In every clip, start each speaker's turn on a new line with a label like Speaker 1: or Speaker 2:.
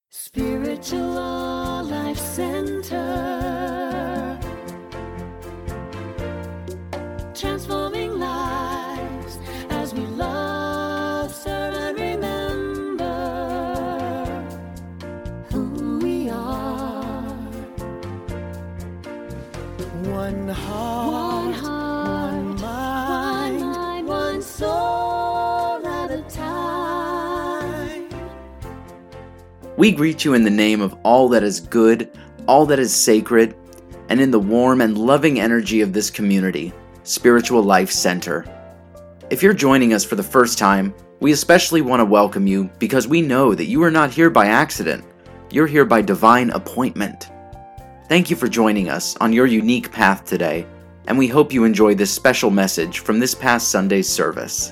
Speaker 1: Spiritual Life Center, transforming lives as we love, serve, and remember who we are. One heart, one mind, one soul at a time.
Speaker 2: We greet you in the name of all that is good, all that is sacred, and in the warm and loving energy of this community, Spiritual Life Center. If you're joining us for the first time, we especially want to welcome you because we know that you are not here by accident. You're here by divine appointment. Thank you for joining us on your unique path today, and we hope you enjoy this special message from this past Sunday's service.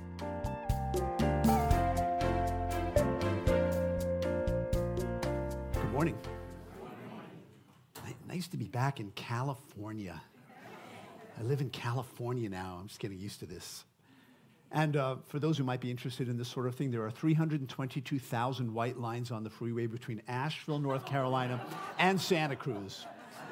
Speaker 3: Good morning. Nice to be back in California. I live in California now. I'm just getting used to this. And for those who might be interested in this sort of thing, there are 322,000 white lines on the freeway between Asheville, North Carolina, and Santa Cruz.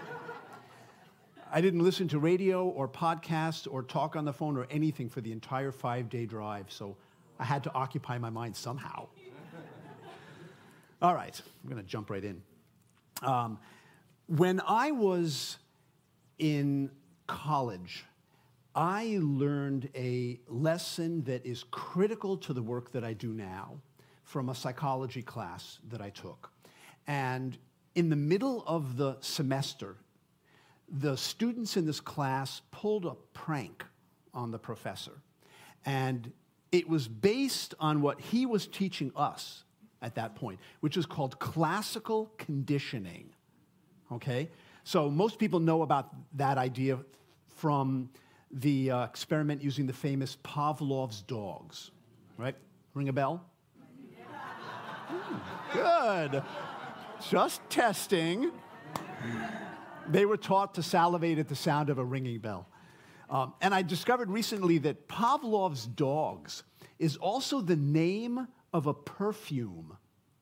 Speaker 3: I didn't listen to radio or podcasts or talk on the phone or anything for the entire 5-day drive, so I had to occupy my mind somehow. All right, I'm going to jump right in. When I was in college, I learned a lesson that is critical to the work that I do now from a psychology class that I took. And in the middle of the semester, the students in this class pulled a prank on the professor. And it was based on what he was teaching us at that point, which is called classical conditioning. Okay? So most people know about that idea from the experiment using the famous Pavlov's dogs, right? Ring a bell? Good. Just testing. They were taught to salivate at the sound of a ringing bell. And I discovered recently that Pavlov's dogs is also the name of a perfume,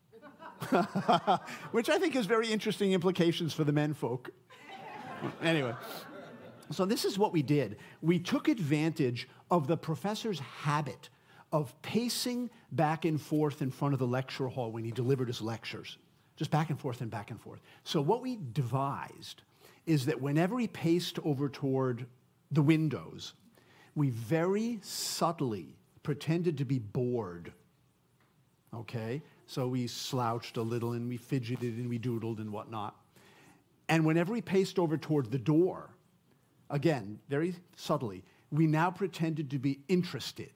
Speaker 3: which I think has very interesting implications for the menfolk. Anyway. So this is what we did. We took advantage of the professor's habit of pacing back and forth in front of the lecture hall when he delivered his lectures. Just back and forth and back and forth. So what we devised is that whenever he paced over toward the windows, we very subtly pretended to be bored. Okay? So we slouched a little and we fidgeted and we doodled and whatnot. And whenever he paced over toward the door, again, very subtly, we now pretended to be interested.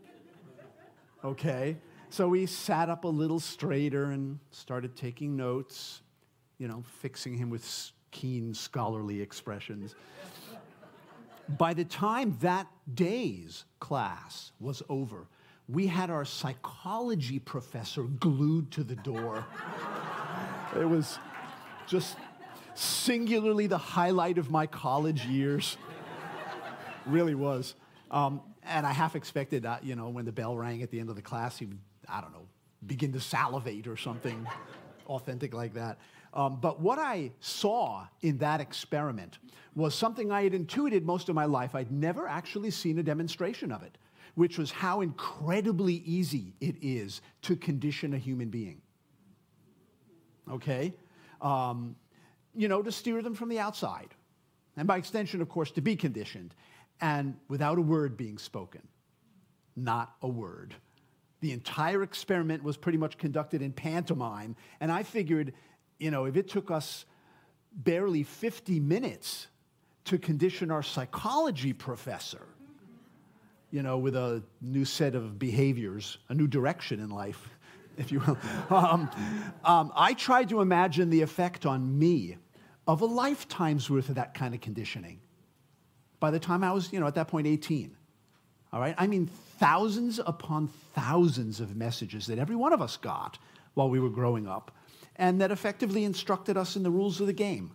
Speaker 3: Okay? So we sat up a little straighter and started taking notes, fixing him with keen scholarly expressions. By the time that day's class was over, we had our psychology professor glued to the door. It was just singularly the highlight of my college years. Really was. And I half expected, when the bell rang at the end of the class, he would, begin to salivate or something authentic like that. But what I saw in that experiment was something I had intuited most of my life. I'd never actually seen a demonstration of it, which was how incredibly easy it is to condition a human being. Okay? To steer them from the outside. And by extension, of course, to be conditioned. And without a word being spoken. Not a word. The entire experiment was pretty much conducted in pantomime. And I figured, if it took us barely 50 minutes to condition our psychology professor, with a new set of behaviors, a new direction in life, if you will. I tried to imagine the effect on me of a lifetime's worth of that kind of conditioning. By the time I was, at that point, 18. All right? I mean, thousands upon thousands of messages that every one of us got while we were growing up, and that effectively instructed us in the rules of the game.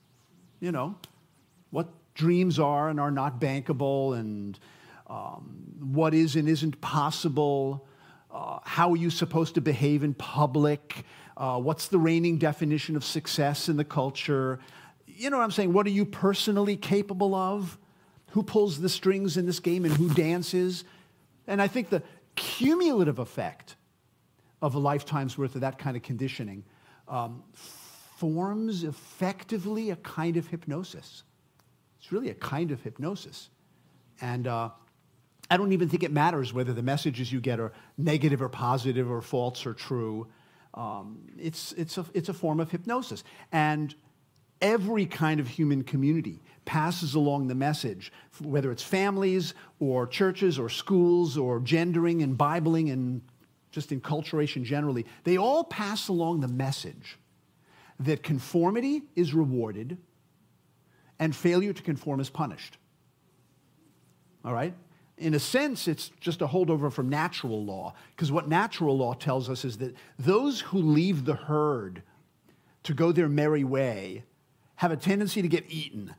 Speaker 3: What dreams are and are not bankable, and what is and isn't possible, How are you supposed to behave in public? What's the reigning definition of success in the culture? You know what I'm saying? What are you personally capable of? Who pulls the strings in this game and who dances? And I think the cumulative effect of a lifetime's worth of that kind of conditioning forms effectively a kind of hypnosis. It's really a kind of hypnosis. And I don't even think it matters whether the messages you get are negative or positive or false or true. It's a form of hypnosis. And every kind of human community passes along the message, whether it's families or churches or schools or gendering and Bibling and just enculturation generally. They all pass along the message that conformity is rewarded and failure to conform is punished. All right? In a sense, it's just a holdover from natural law, because what natural law tells us is that those who leave the herd to go their merry way have a tendency to get eaten.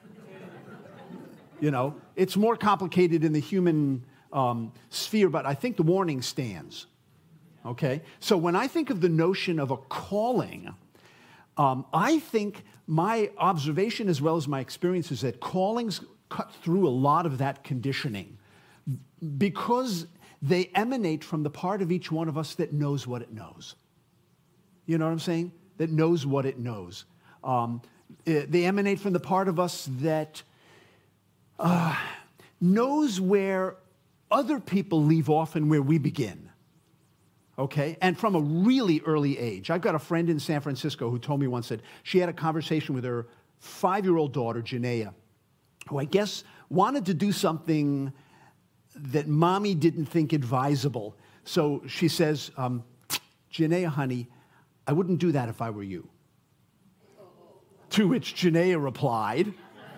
Speaker 3: You know, it's more complicated in the human sphere, but I think the warning stands. Okay? So when I think of the notion of a calling, I think my observation as well as my experience is that callings cut through a lot of that conditioning because they emanate from the part of each one of us that knows what it knows. You know what I'm saying? That knows what it knows. They emanate from the part of us that knows where other people leave off and where we begin. Okay? And from a really early age. I've got a friend in San Francisco who told me once that she had a conversation with her 5-year-old daughter, Janaea, who I guess wanted to do something that mommy didn't think advisable. So she says, Janaea, honey, I wouldn't do that if I were you. To which Janaea replied,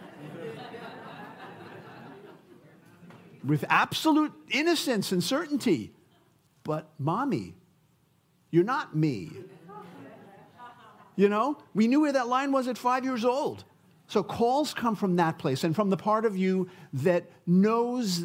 Speaker 3: with absolute innocence and certainty, but mommy, you're not me. You know, we knew where that line was at 5 years old. So calls come from that place and from the part of you that knows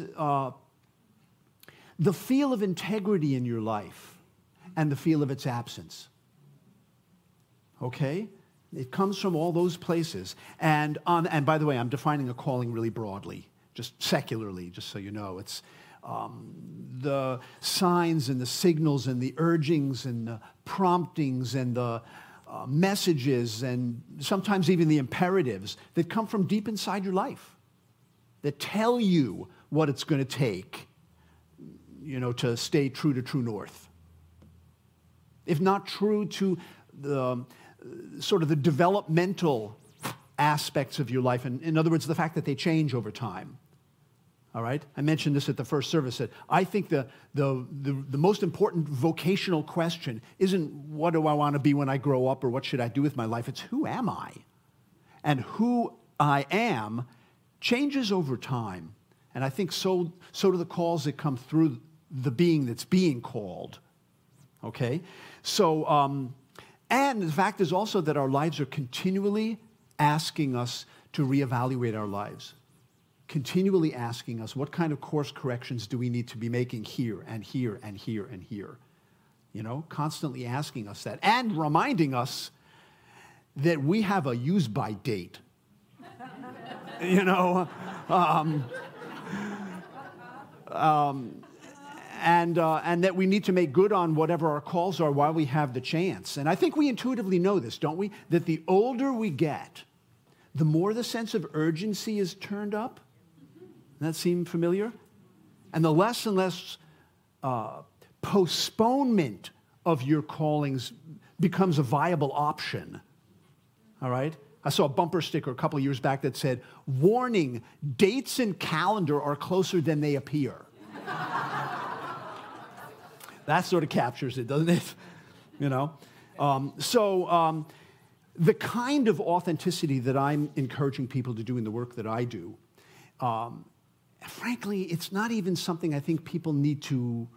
Speaker 3: the feel of integrity in your life and the feel of its absence. Okay? It comes from all those places. And by the way, I'm defining a calling really broadly, just secularly, just so you know. It's the signs and the signals and the urgings and the promptings and the messages and sometimes even the imperatives that come from deep inside your life that tell you what it's going to take, you know, to stay true to true north. If not true to the sort of the developmental aspects of your life, and in other words, the fact that they change over time. All right? I mentioned this at the first service, that I think the most important vocational question isn't what do I want to be when I grow up or what should I do with my life. It's who am I? And who I am changes over time. And I think so do the calls that come through the being that's being called. Okay? So, and the fact is also that our lives are continually asking us to reevaluate our lives. Continually asking us what kind of course corrections do we need to be making here and here and here and here. You know, constantly asking us that and reminding us that we have a use-by date. You know, and that we need to make good on whatever our calls are while we have the chance. And I think we intuitively know this, don't we? That the older we get, the more the sense of urgency is turned up. Does that seem familiar? And the less and less postponement of your callings becomes a viable option. All right? I saw a bumper sticker a couple of years back that said, "Warning, dates and calendar are closer than they appear." That sort of captures it, doesn't it? You know? The kind of authenticity that I'm encouraging people to do in the work that I do, frankly, it's not even something I think people need to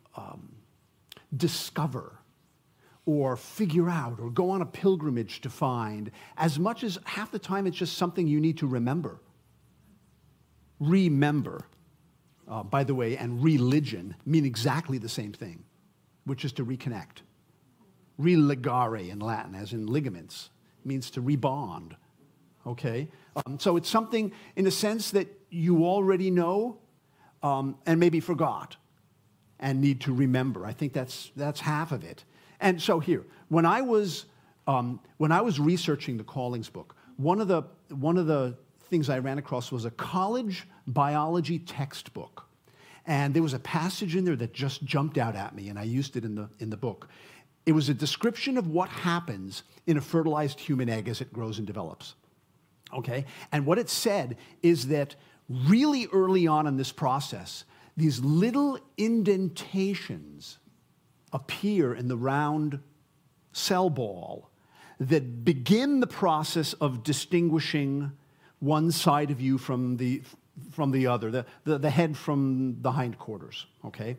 Speaker 3: discover or figure out or go on a pilgrimage to find, as much as half the time it's just something you need to remember. Remember. by the way, and religion mean exactly the same thing, which is to reconnect. Religare in Latin, as in ligaments, means to rebond, okay? So it's something, in a sense, that you already know and maybe forgot and need to remember. I think that's half of it. And so here, when I was researching the Callings book, one of the things I ran across was a college biology textbook. And there was a passage in there that just jumped out at me, and I used it in the book. It was a description of what happens in a fertilized human egg as it grows and develops. Okay? And what it said is that really early on in this process, these little indentations appear in the round cell ball that begin the process of distinguishing one side of you from the other, the head from the hindquarters, okay?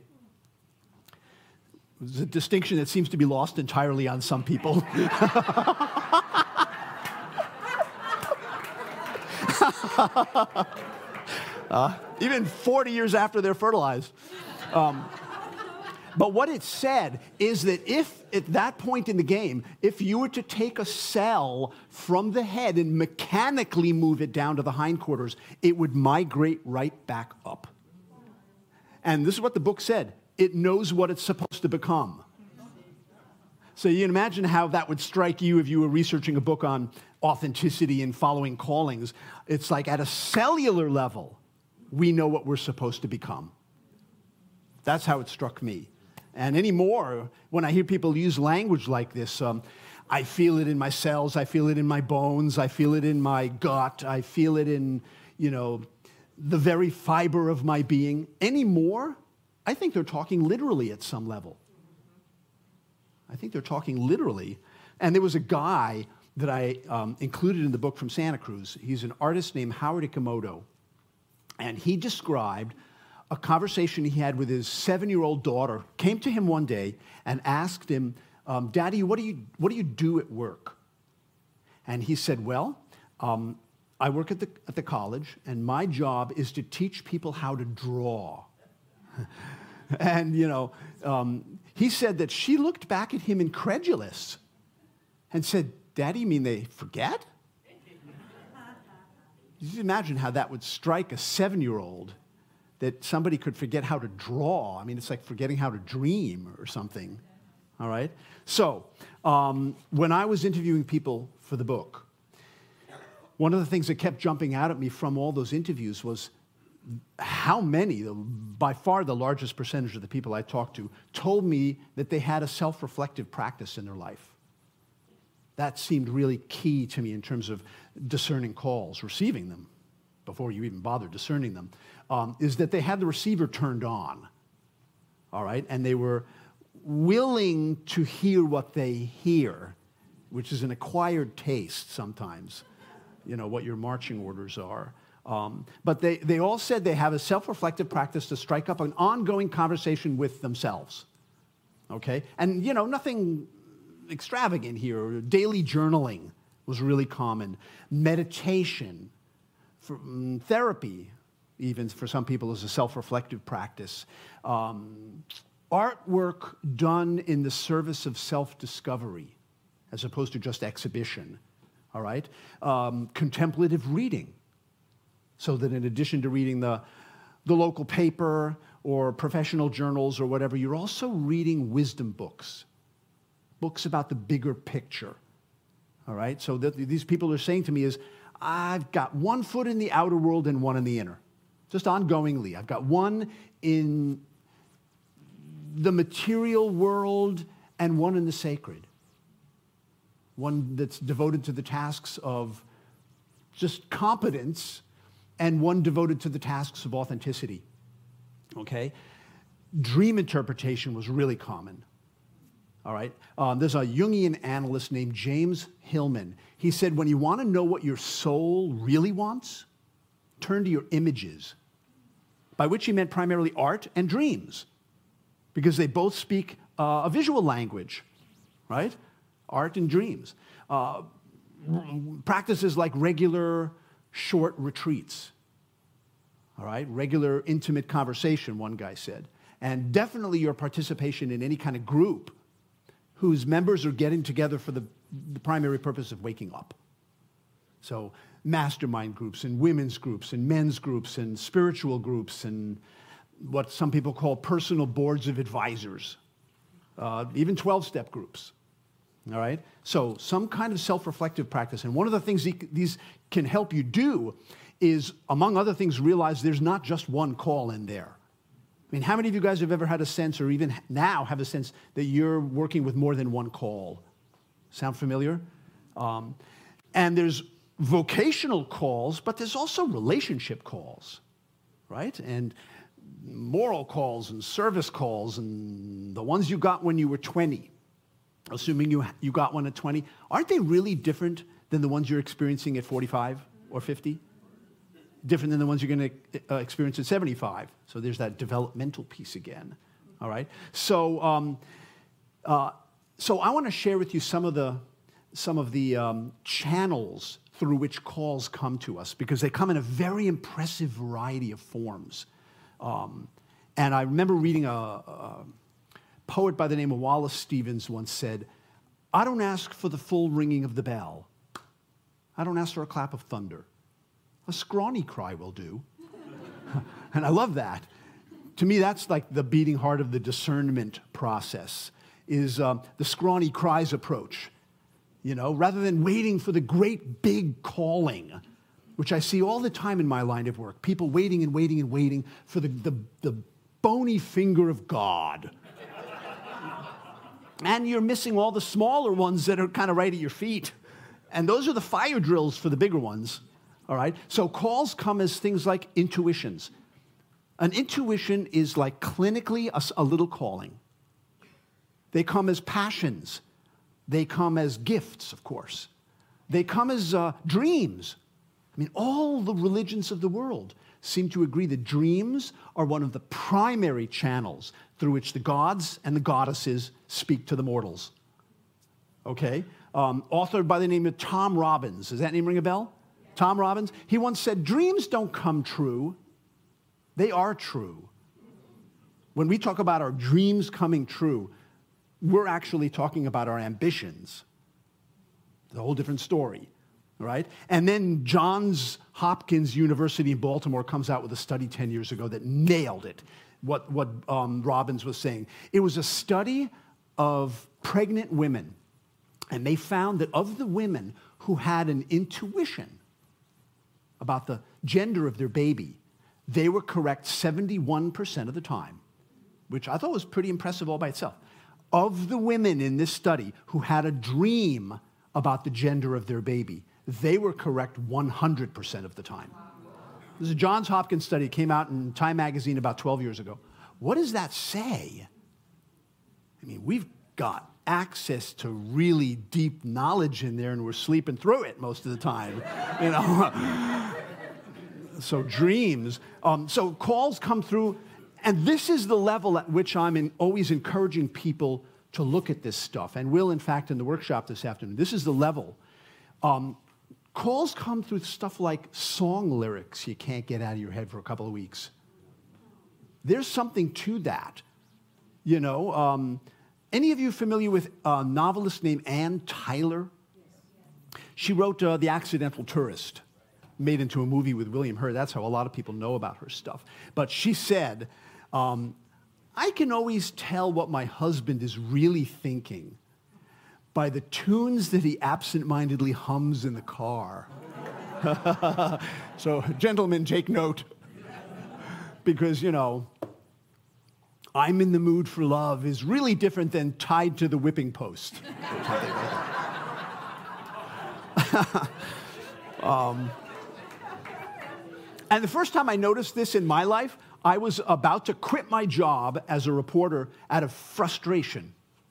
Speaker 3: It's a distinction that seems to be lost entirely on some people. Even 40 years after they're fertilized. But what it said is that if, at that point in the game, if you were to take a cell from the head and mechanically move it down to the hindquarters, it would migrate right back up. And this is what the book said. It knows what it's supposed to become. So you can imagine how that would strike you if you were researching a book on authenticity and following callings. It's like at a cellular level, we know what we're supposed to become. That's how it struck me. And anymore, when I hear people use language like this, I feel it in my cells, I feel it in my bones, I feel it in my gut, I feel it in, the very fiber of my being. Anymore, I think they're talking literally at some level. I think they're talking literally. And there was a guy that I included in the book from Santa Cruz. He's an artist named Howard Ikemoto. And he described a conversation he had with his 7-year-old daughter, came to him one day and asked him, Daddy, what do you do at work? And he said, well, I work at the college, and my job is to teach people how to draw. And, he said that she looked back at him incredulous and said, Daddy, you mean they forget? You imagine how that would strike a 7-year-old, that somebody could forget how to draw. I mean, it's like forgetting how to dream or something, all right? So when I was interviewing people for the book, one of the things that kept jumping out at me from all those interviews was how many, by far the largest percentage of the people I talked to, told me that they had a self-reflective practice in their life. That seemed really key to me in terms of discerning calls, receiving them, before you even bother discerning them, is that they had the receiver turned on, all right? And they were willing to hear what they hear, which is an acquired taste sometimes, what your marching orders are. But they all said they have a self-reflective practice to strike up an ongoing conversation with themselves, okay? And, nothing extravagant here. Daily journaling was really common. Meditation, therapy, even for some people, is a self-reflective practice. Artwork done in the service of self-discovery, as opposed to just exhibition, all right? Contemplative reading, so that in addition to reading the local paper or professional journals or whatever, you're also reading wisdom books about the bigger picture, all right? So that these people are saying to me is, I've got one foot in the outer world and one in the inner, just ongoingly. I've got one in the material world and one in the sacred, one that's devoted to the tasks of just competence and one devoted to the tasks of authenticity, okay? Dream interpretation was really common, all right? There's a Jungian analyst named James Hillman. He said, when you want to know what your soul really wants, turn to your images, by which he meant primarily art and dreams, because they both speak a visual language, right? Art and dreams. Practices like regular short retreats, all right? Regular, intimate conversation, one guy said. And definitely your participation in any kind of group whose members are getting together for the primary purpose of waking up. So mastermind groups and women's groups and men's groups and spiritual groups and what some people call personal boards of advisors, even 12-step groups, all right? So some kind of self-reflective practice. And one of the things these can help you do is, among other things, realize there's not just one call in there. I mean, how many of you guys have ever had a sense, or even now have a sense, that you're working with more than one call? Sound familiar? And there's vocational calls, but there's also relationship calls, right? And moral calls and service calls and the ones you got when you were 20, assuming you got one at 20, aren't they really different than the ones you're experiencing at 45 or 50? Different than the ones you're going to experience at 75. So there's that developmental piece again, all right? So I want to share with you some of the channels through which calls come to us, because they come in a very impressive variety of forms. And I remember reading a poet by the name of Wallace Stevens once said, "I don't ask for the full ringing of the bell. I don't ask for a clap of thunder. A scrawny cry will do." And I love that. To me, that's like the beating heart of the discernment process, is the scrawny cries approach. You know, rather than waiting for the great big calling, which I see all the time in my line of work, people waiting and waiting and waiting for the bony finger of God. And you're missing all the smaller ones that are kind of right at your feet. And those are the fire drills for the bigger ones. All right? So calls come as things like intuitions. An intuition is like clinically a little calling. They come as passions. They come as gifts, of course. They come as dreams. I mean, all the religions of the world seem to agree that dreams are one of the primary channels through which the gods and the goddesses speak to the mortals. Okay? Author by the name of Tom Robbins. Does that name ring a bell? Tom Robbins, he once said, "Dreams don't come true, they are true." When we talk about our dreams coming true, we're actually talking about our ambitions. It's a whole different story, all right? And then Johns Hopkins University in Baltimore comes out with a study 10 years ago that nailed it, what Robbins was saying. It was a study of pregnant women, and they found that of the women who had an intuition about the gender of their baby, they were correct 71% of the time, which I thought was pretty impressive all by itself. Of the women in this study who had a dream about the gender of their baby, they were correct 100% of the time. This is a Johns Hopkins study. It came out in Time magazine about 12 years ago. What does that say? I mean, we've got access to really deep knowledge in there, and we're sleeping through it most of the time, you know. So dreams. So calls come through, and this is the level at which I'm always encouraging people to look at this stuff, and will, in fact, in the workshop this afternoon. This is the level. Calls come through stuff like song lyrics you can't get out of your head for a couple of weeks. There's something to that, you know. Any of you familiar with a novelist named Ann Tyler? She wrote The Accidental Tourist, made into a movie with William Hurt. That's how a lot of people know about her stuff. But she said, "I can always tell what my husband is really thinking by the tunes that he absent-mindedly hums in the car." So, gentlemen, take note. Because, you know, "I'm in the mood for love" is really different than "tied to the whipping post." Or something like that. And the first time I noticed this in my life, I was about to quit my job as a reporter out of frustration,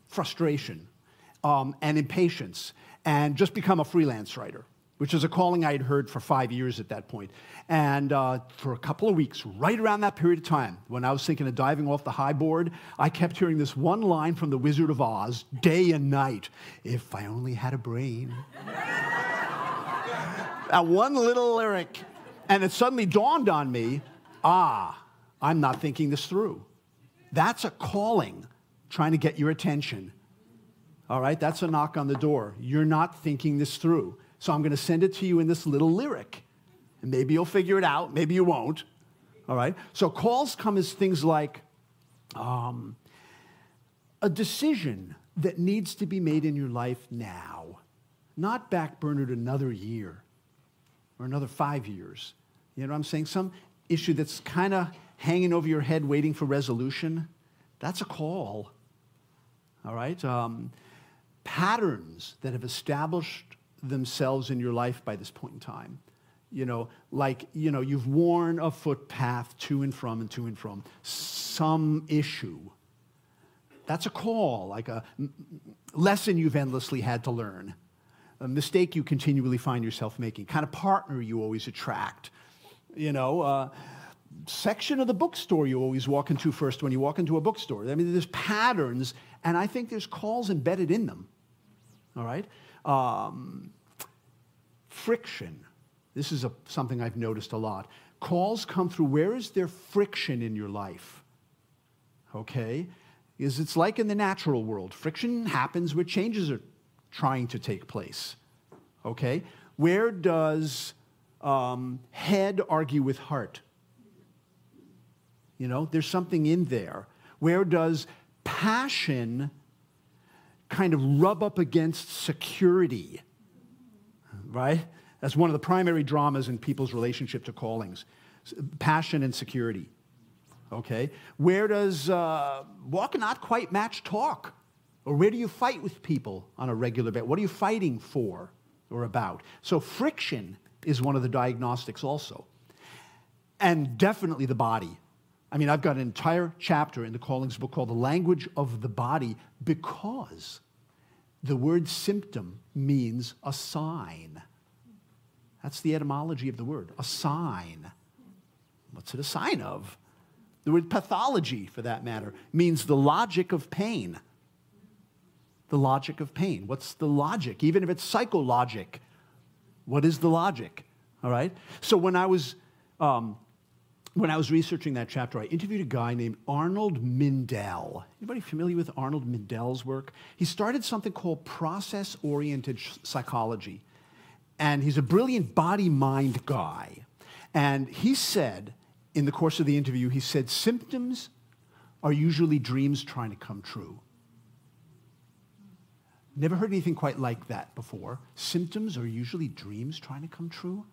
Speaker 3: and impatience, and just become a freelance writer, which is a calling I had heard for 5 years at that point. And for a couple of weeks, right around that period of time, when I was thinking of diving off the high board, I kept hearing this one line from The Wizard of Oz, day and night: "If I only had a brain." That one little lyric. And it suddenly dawned on me I'm not thinking this through. That's a calling trying to get your attention. All right, that's a knock on the door. You're not thinking this through. So I'm going to send it to you in this little lyric. And maybe you'll figure it out, maybe you won't. All right, so calls come as things like a decision that needs to be made in your life now, not backburnered another year or another 5 years. You know what I'm saying? Some issue that's kind of hanging over your head waiting for resolution, that's a call. All right? Patterns that have established themselves in your life by this point in time. You've worn a footpath to and from some issue. That's a call, like a lesson you've endlessly had to learn, a mistake you continually find yourself making, kind of partner you always attract, section of the bookstore you always walk into first when you walk into a bookstore. I mean, there's patterns, and I think there's calls embedded in them, all right? Friction. This is something I've noticed a lot. Calls come through, where is there friction in your life? Okay? Because it's like in the natural world. Friction happens where changes are trying to take place. Okay? Where does head argue with heart? There's something in there. Where does passion kind of rub up against security? Right? That's one of the primary dramas in people's relationship to callings. Passion and security. Okay? Where does walk not quite match talk? Or where do you fight with people on a regular basis? What are you fighting for or about? So friction is one of the diagnostics also. And definitely the body. I mean, I've got an entire chapter in the Callings book called The Language of the Body, because the word symptom means a sign. That's the etymology of the word, a sign. What's it a sign of? The word pathology, for that matter, means the logic of pain. The logic of pain. What's the logic? Even if it's psychologic, what is the logic? All right? So when I was researching that chapter, I interviewed a guy named Arnold Mindell. Anybody familiar with Arnold Mindell's work? He started something called process-oriented psychology. And he's a brilliant body-mind guy. And he said, in the course of the interview, he said, symptoms are usually dreams trying to come true. Never heard anything quite like that before. Symptoms are usually dreams trying to come true?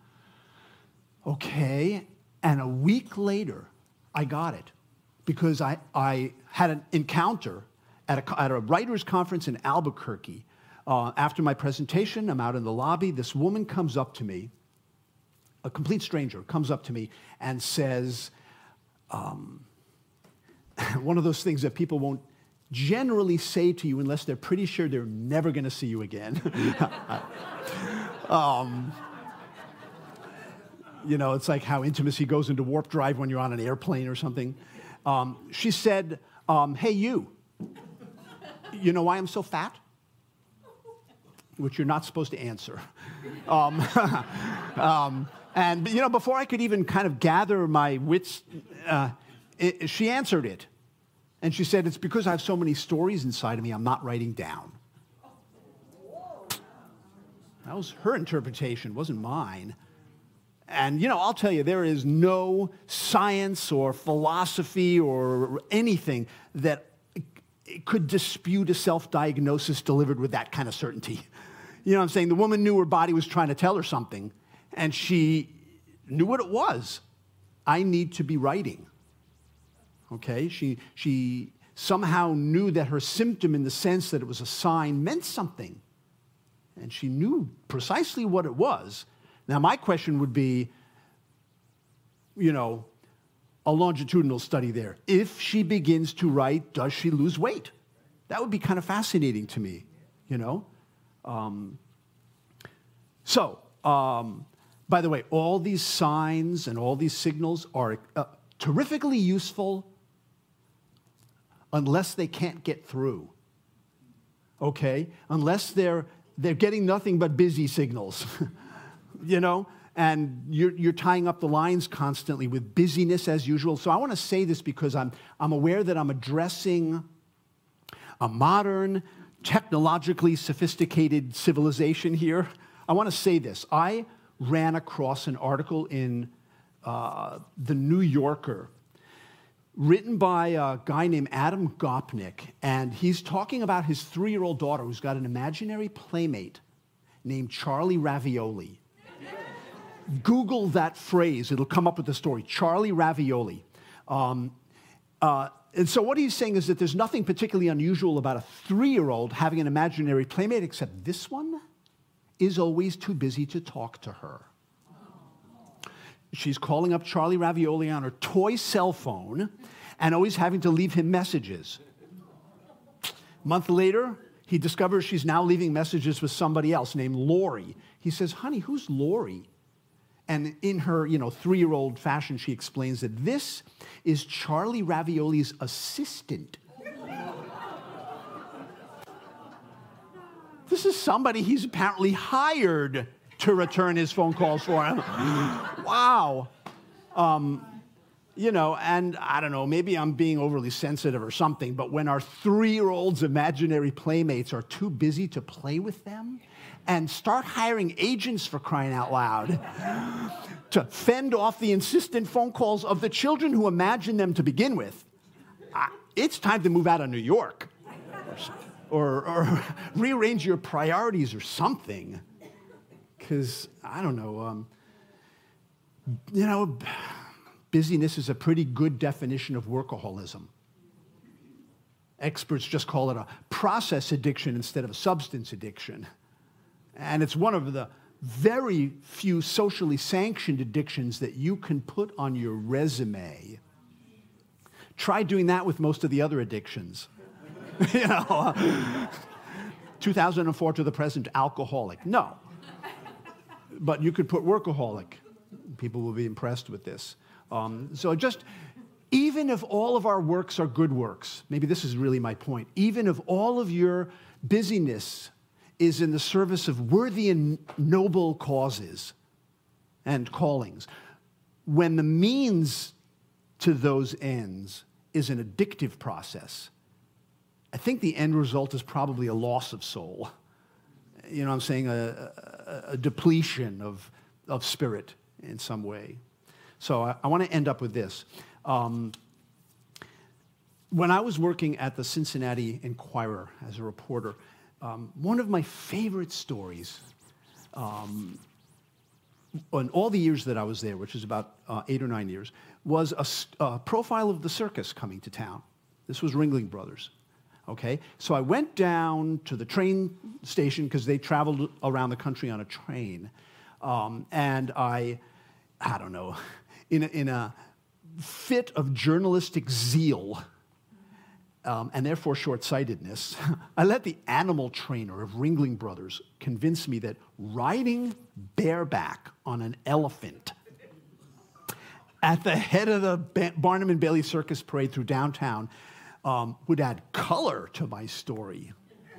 Speaker 3: Okay. And a week later, I got it. Because I had an encounter at a writers' conference in Albuquerque. After my presentation, I'm out in the lobby. This woman comes up to me, a complete stranger, comes up to me and says, one of those things that people won't generally say to you unless they're pretty sure they're never going to see you again. It's like how intimacy goes into warp drive when you're on an airplane or something. She said, hey, you know why I'm so fat? Which you're not supposed to answer. And before I could even kind of gather my wits, she answered it. And she said, it's because I have so many stories inside of me I'm not writing down. That was her interpretation, wasn't mine. And, I'll tell you, there is no science or philosophy or anything that could dispute a self-diagnosis delivered with that kind of certainty. You know what I'm saying? The woman knew her body was trying to tell her something, and she knew what it was. I need to be writing. Okay? She somehow knew that her symptom, in the sense that it was a sign, meant something. And she knew precisely what it was. Now, my question would be, a longitudinal study there. If she begins to write, does she lose weight? That would be kind of fascinating to me, By the way, all these signs and all these signals are terrifically useful unless they can't get through, okay? Unless they're getting nothing but busy signals, and you're tying up the lines constantly with busyness as usual. So I want to say this because I'm aware that I'm addressing a modern, technologically sophisticated civilization here. I want to say this. I ran across an article in The New Yorker written by a guy named Adam Gopnik, and he's talking about his 3-year-old daughter who's got an imaginary playmate named Charlie Ravioli. Google that phrase, it'll come up with the story, Charlie Ravioli. And so what he's saying is that there's nothing particularly unusual about a 3-year-old having an imaginary playmate, except this one is always too busy to talk to her. She's calling up Charlie Ravioli on her toy cell phone and always having to leave him messages. A month later, he discovers she's now leaving messages with somebody else named Lori. He says, honey, who's Lori? And in her 3-year-old fashion, she explains that this is Charlie Ravioli's assistant. This is somebody he's apparently hired to return his phone calls for him. Wow. And I don't know, maybe I'm being overly sensitive or something, but when our 3-year-olds' imaginary playmates are too busy to play with them and start hiring agents, for crying out loud, to fend off the insistent phone calls of the children who imagine them to begin with, it's time to move out of New York or rearrange your priorities or something. Because, I don't know, busyness is a pretty good definition of workaholism. Experts just call it a process addiction instead of a substance addiction. And it's one of the very few socially sanctioned addictions that you can put on your resume. Try doing that with most of the other addictions. 2004 to the present, alcoholic. No. But you could put workaholic. People will be impressed with this. So just, even if all of our works are good works, maybe this is really my point, even if all of your busyness is in the service of worthy and noble causes and callings, when the means to those ends is an addictive process, I think the end result is probably a loss of soul. You know what I'm saying? A depletion of spirit in some way. So I want to end up with this. When I was working at the Cincinnati Enquirer as a reporter, one of my favorite stories, in all the years that I was there, which is about 8 or 9 years, was a profile of the circus coming to town. This was Ringling Brothers. Okay, so I went down to the train station because they traveled around the country on a train, and I don't know, in a fit of journalistic zeal and therefore short-sightedness, I let the animal trainer of Ringling Brothers convince me that riding bareback on an elephant at the head of the Barnum and Bailey Circus Parade through downtown would add color to my story.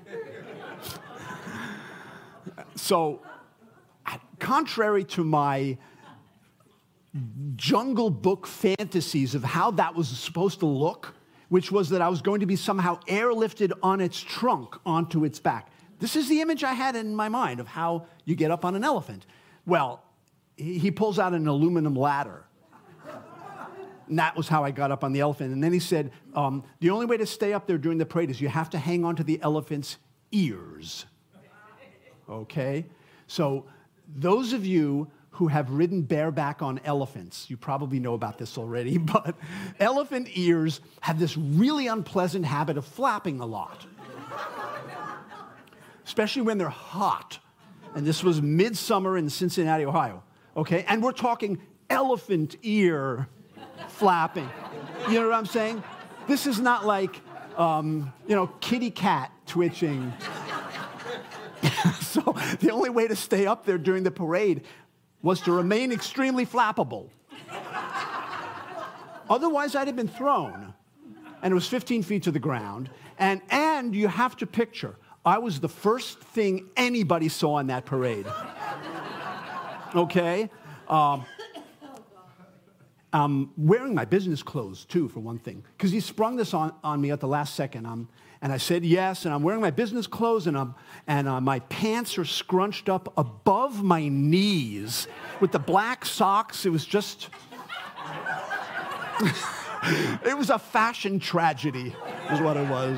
Speaker 3: So, contrary to my Jungle Book fantasies of how that was supposed to look, which was that I was going to be somehow airlifted on its trunk onto its back. This is the image I had in my mind of how you get up on an elephant. Well, he pulls out an aluminum ladder. And that was how I got up on the elephant. And then he said, the only way to stay up there during the parade is you have to hang on to the elephant's ears. Okay? So those of you who have ridden bareback on elephants, you probably know about this already, but elephant ears have this really unpleasant habit of flapping a lot, especially when they're hot. And this was midsummer in Cincinnati, Ohio. Okay? And we're talking elephant ear flapping. You know what I'm saying? This is not like, kitty cat twitching. So the only way to stay up there during the parade was to remain extremely flappable. Otherwise, I'd have been thrown. And it was 15 feet to the ground. And you have to picture, I was the first thing anybody saw in that parade. Okay? I'm wearing my business clothes, too, for one thing, because he sprung this on me at the last second. And I said yes, and I'm wearing my business clothes, and my pants are scrunched up above my knees with the black socks. It was just... it was a fashion tragedy, is what it was.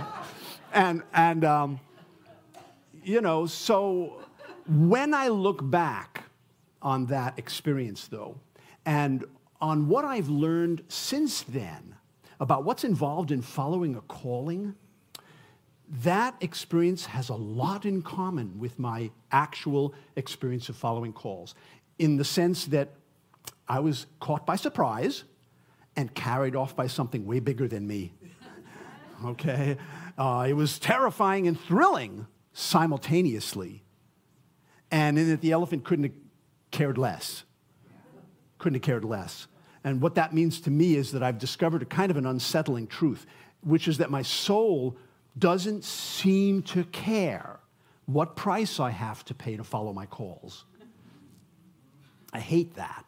Speaker 3: So when I look back on that experience, though, and on what I've learned since then about what's involved in following a calling, that experience has a lot in common with my actual experience of following calls, in the sense that I was caught by surprise and carried off by something way bigger than me. Okay? It was terrifying and thrilling simultaneously. And in it, the elephant couldn't have cared less. Couldn't have cared less. And what that means to me is that I've discovered a kind of an unsettling truth, which is that my soul doesn't seem to care what price I have to pay to follow my calls. I hate that.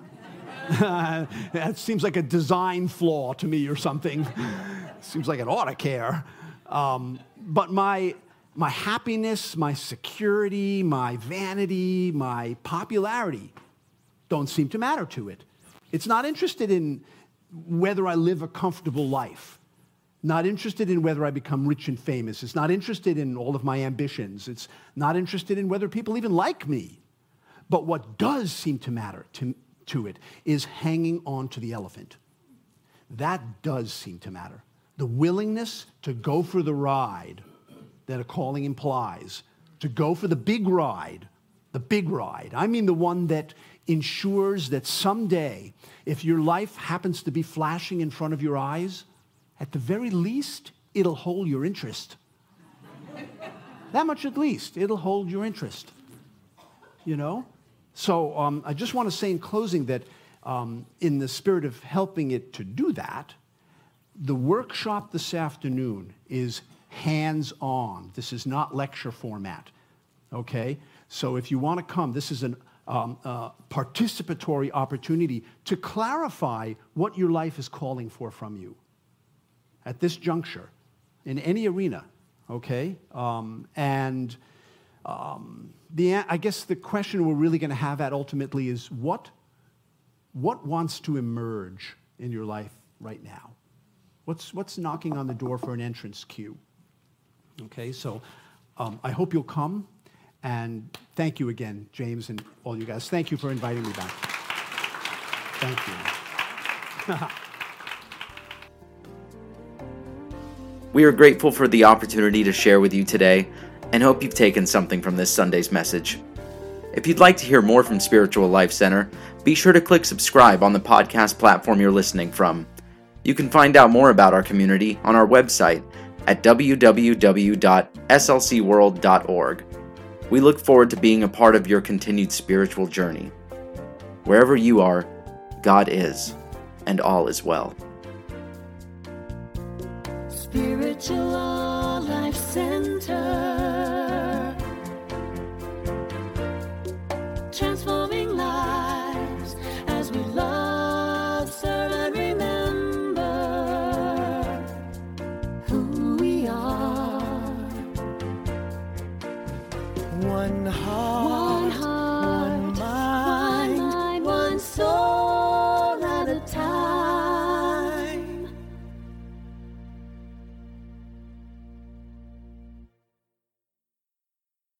Speaker 3: That seems like a design flaw to me or something. Seems like it ought to care. But my happiness, my security, my vanity, my popularity don't seem to matter to it. It's not interested in whether I live a comfortable life. Not interested in whether I become rich and famous. It's not interested in all of my ambitions. It's not interested in whether people even like me. But what does seem to matter to it is hanging on to the elephant. That does seem to matter. The willingness to go for the ride that a calling implies, to go for the big ride. I mean the one that ensures that someday, if your life happens to be flashing in front of your eyes, at the very least, it'll hold your interest. That much at least, it'll hold your interest. You know? So I just want to say in closing that in the spirit of helping it to do that, the workshop this afternoon is hands-on. This is not lecture format, okay? So if you want to come, this is a participatory opportunity to clarify what your life is calling for from you at this juncture, in any arena, okay? I guess the question we're really going to have at ultimately is what wants to emerge in your life right now? What's knocking on the door for an entrance cue? Okay, so I hope you'll come, and thank you again, James, and all you guys. Thank you for inviting me back. Thank you.
Speaker 2: We are grateful for the opportunity to share with you today and hope you've taken something from this Sunday's message. If you'd like to hear more from Spiritual Life Center, be sure to click subscribe on the podcast platform you're listening from. You can find out more about our community on our website at www.slcworld.org. We look forward to being a part of your continued spiritual journey. Wherever you are, God is, and all is well.
Speaker 1: Spiritual Life Center, transforming lives as we love, serve, and remember who we are. One heart.